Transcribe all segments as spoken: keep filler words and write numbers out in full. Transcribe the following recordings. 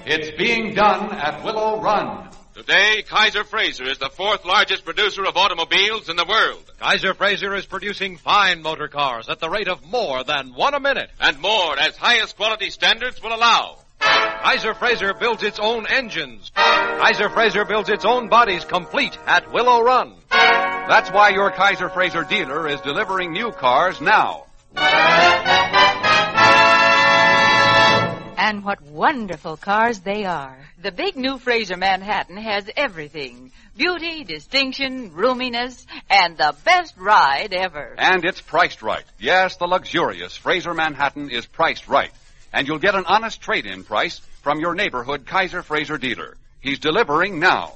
It's being done at Willow Run. Today, Kaiser Frazer is the fourth largest producer of automobiles in the world. Kaiser Frazer is producing fine motor cars at the rate of more than one a minute. And more as highest quality standards will allow. Kaiser Frazer builds its own engines. Kaiser Frazer builds its own bodies complete at Willow Run. That's why your Kaiser Frazer dealer is delivering new cars now. And what wonderful cars they are. The big new Frazer Manhattan has everything. Beauty, distinction, roominess, and the best ride ever. And it's priced right. Yes, the luxurious Frazer Manhattan is priced right. And you'll get an honest trade-in price from your neighborhood Kaiser Frazer dealer. He's delivering now.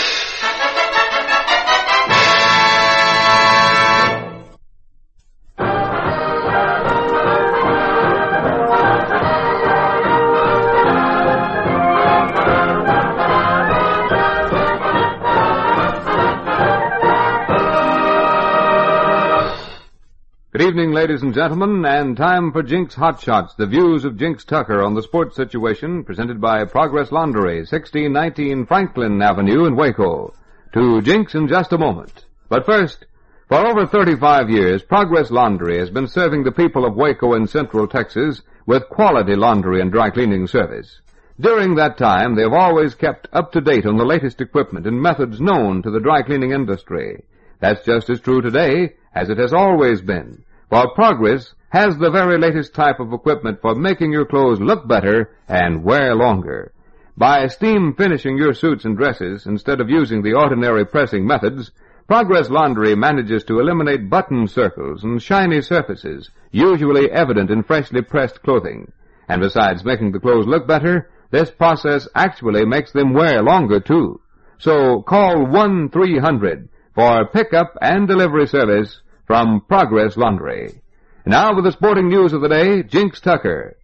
Good evening, ladies and gentlemen, and time for Jinx Hot Shots, the views of Jinx Tucker on the sports situation, presented by Progress Laundry, sixteen nineteen Franklin Avenue in Waco. To Jinx in just a moment. But first, for over thirty-five years, Progress Laundry has been serving the people of Waco and Central Texas with quality laundry and dry cleaning service. During that time, they have always kept up to date on the latest equipment and methods known to the dry cleaning industry. That's just as true today as it has always been. For Progress has the very latest type of equipment for making your clothes look better and wear longer. By steam finishing your suits and dresses instead of using the ordinary pressing methods, Progress Laundry manages to eliminate button circles and shiny surfaces, usually evident in freshly pressed clothing. And besides making the clothes look better, this process actually makes them wear longer, too. So call one three hundred for pickup and delivery service from Progress Laundry. Now with the sporting news of the day, Jinx Tucker.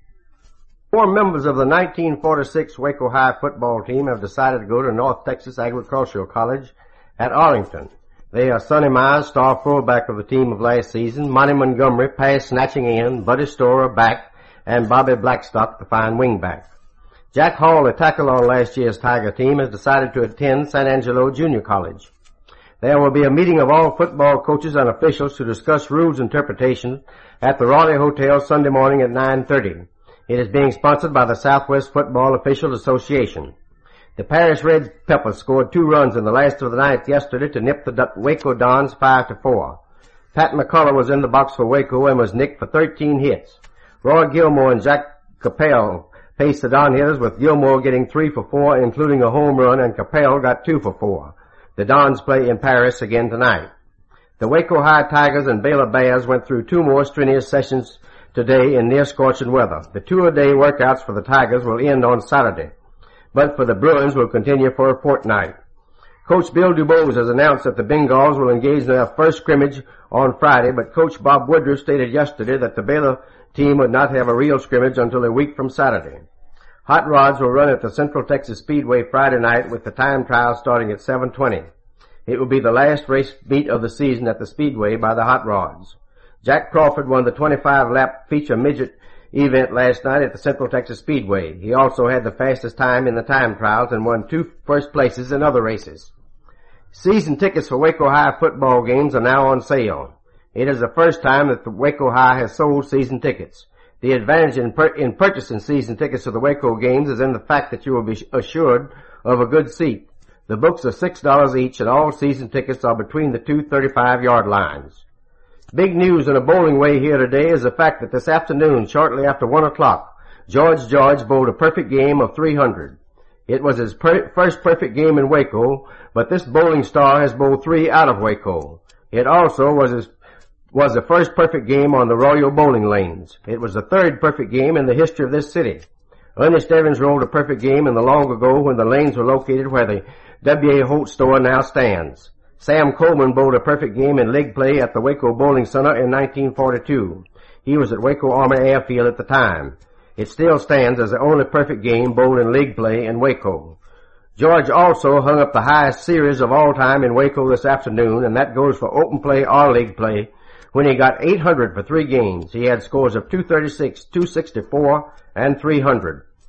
Four members of the nineteen forty-six Waco High football team have decided to go to North Texas Agricultural College at Arlington. They are Sonny Mize, star fullback of the team of last season, Monty Montgomery, pass snatching end, Buddy Storer, back, and Bobby Blackstock, the fine wingback. Jack Hall, the tackle on last year's Tiger team, has decided to attend San Angelo Junior College. There will be a meeting of all football coaches and officials to discuss rules interpretation at the Raleigh Hotel Sunday morning at nine thirty. It is being sponsored by the Southwest Football Officials Association. The Paris Red Peppers scored two runs in the last of the ninth yesterday to nip the Waco Dons five to four. Pat McCullough was in the box for Waco and was nicked for thirteen hits. Roy Gilmore and Jack Capel paced the Don hitters, with Gilmore getting three for four, including a home run, and Capel got two for four. The Dons play in Paris again tonight. The Waco High Tigers and Baylor Bears went through two more strenuous sessions today in near scorching weather. The two-a-day workouts for the Tigers will end on Saturday, but for the Bruins will continue for a fortnight. Coach Bill Dubose has announced that the Bengals will engage in their first scrimmage on Friday, but Coach Bob Woodruff stated yesterday that the Baylor team would not have a real scrimmage until a week from Saturday. Hot rods will run at the Central Texas Speedway Friday night with the time trial starting at seven twenty. It will be the last race meet of the season at the Speedway by the hot rods. Jack Crawford won the twenty-five lap feature midget event last night at the Central Texas Speedway. He also had the fastest time in the time trials and won two first places in other races. Season tickets for Waco High football games are now on sale. It is the first time that the Waco High has sold season tickets. The advantage in, per- in purchasing season tickets to the Waco games is in the fact that you will be assured of a good seat. The books are six dollars each, and all season tickets are between the two thirty-five yard lines. Big news in a bowling way here today is the fact that this afternoon, shortly after one o'clock, George George bowled a perfect game of three hundred. It was his per- first perfect game in Waco, but this bowling star has bowled three out of Waco. It also was his was the first perfect game on the Royal Bowling Lanes. It was the third perfect game in the history of this city. Ernest Evans rolled a perfect game in the long ago when the lanes were located where the W A. Holt store now stands. Sam Coleman bowled a perfect game in league play at the Waco Bowling Center in nineteen forty-two. He was at Waco Army Airfield at the time. It still stands as the only perfect game bowled in league play in Waco. George also hung up the highest series of all time in Waco this afternoon, and that goes for open play or league play, when he got eight hundred for three games. He had scores of two thirty-six, two sixty-four, and three hundred.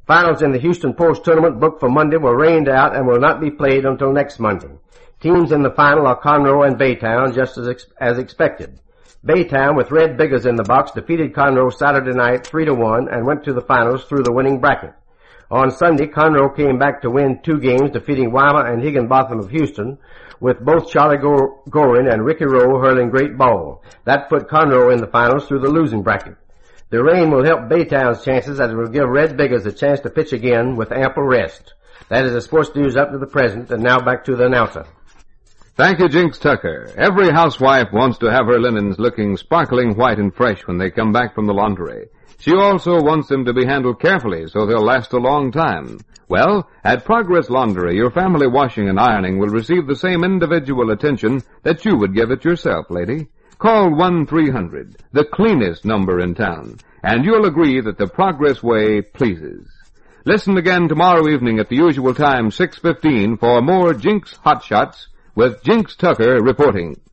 Finals in the Houston Post tournament booked for Monday were rained out and will not be played until next Monday. Teams in the final are Conroe and Baytown, just as ex- as expected. Baytown, with Red Biggers in the box, defeated Conroe Saturday night three to one and went to the finals through the winning bracket. On Sunday, Conroe came back to win two games, defeating Weimar and Higginbotham of Houston, with both Charlie Go- Gorin and Ricky Rowe hurling great ball. That put Conroe in the finals through the losing bracket. The rain will help Baytown's chances as it will give Red Biggers a chance to pitch again with ample rest. That is the sports news up to the present, and now back to the announcer. Thank you, Jinx Tucker. Every housewife wants to have her linens looking sparkling white and fresh when they come back from the laundry. She also wants them to be handled carefully so they'll last a long time. Well, at Progress Laundry, your family washing and ironing will receive the same individual attention that you would give it yourself, lady. Call one three hundred, the cleanest number in town, and you'll agree that the Progress way pleases. Listen again tomorrow evening at the usual time, six fifteen, for more Jinx Hot Shots with Jinx Tucker reporting.